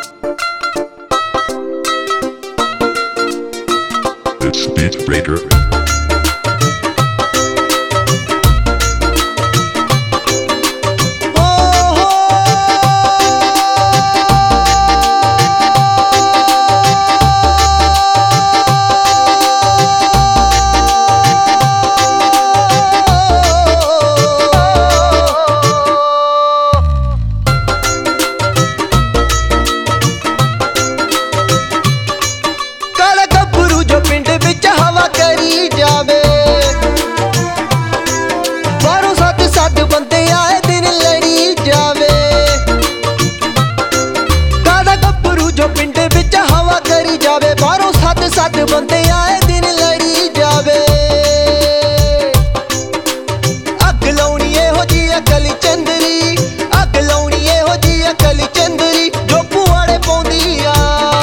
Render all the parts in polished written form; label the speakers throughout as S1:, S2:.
S1: It's Beat Breaker.
S2: सद बंदे आए दिन लड़ी जावे अग लाउनी एहो जी अकल चंदरी अग लाउनी एहो जी अकल चंदरी जो पुआड़े पौंदी आ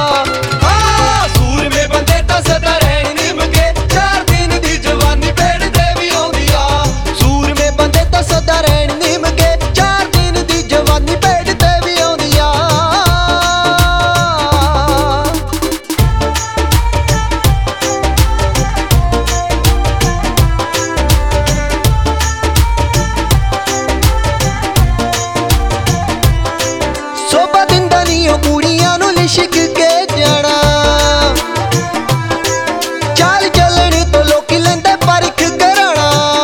S2: सूर में बंदे तां सदा रहन निमगे 4 दिन दी जवानी पेड़ दे भी आउंदी आ सूर में बंदे तां सदा रहन निमगे 4 दिन दी जवानी पेड़ दे भी आउंदी आ कुड़ियां नू लिशक के जाना चाल चलन तो लोकी लेंदे परख कराना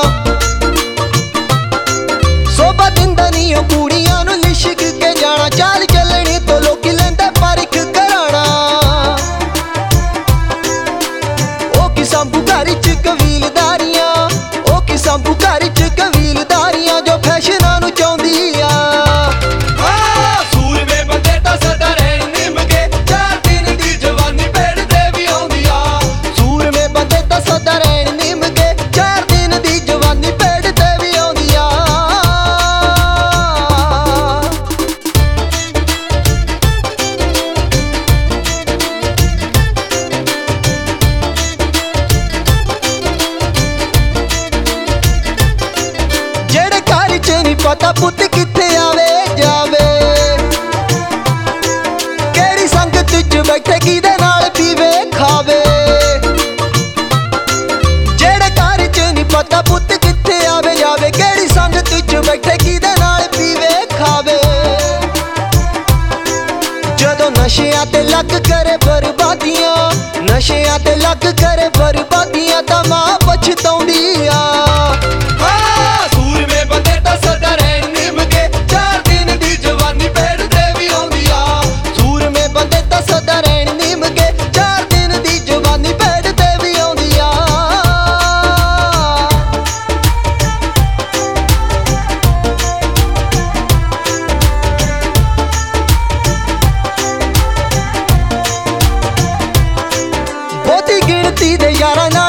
S2: सोबा दिंदा नी ओ कुड़ियां नू लिशक के जाना चाल चलन तो लोकी लेंदे परख कराना ओ कि संभू घर च कबीलदारियां ओ कि संभू घर च कबीलदारियां जो फैशनां नू चाहुंदी आ पता पुत किथे आवे जावे केड़ी संगत च बैठे किदे नाल पीवे खावे जेड़े घर च नहीं पता पुत किथे आवे जावे केड़ी संगत च बैठे किदे नाल पीवे खावे जदों नशियां ते लग करे बर्बादियां नशियां ते लग करे बर्बादियां तां मां पछताउंदी आ गिनती दे यारा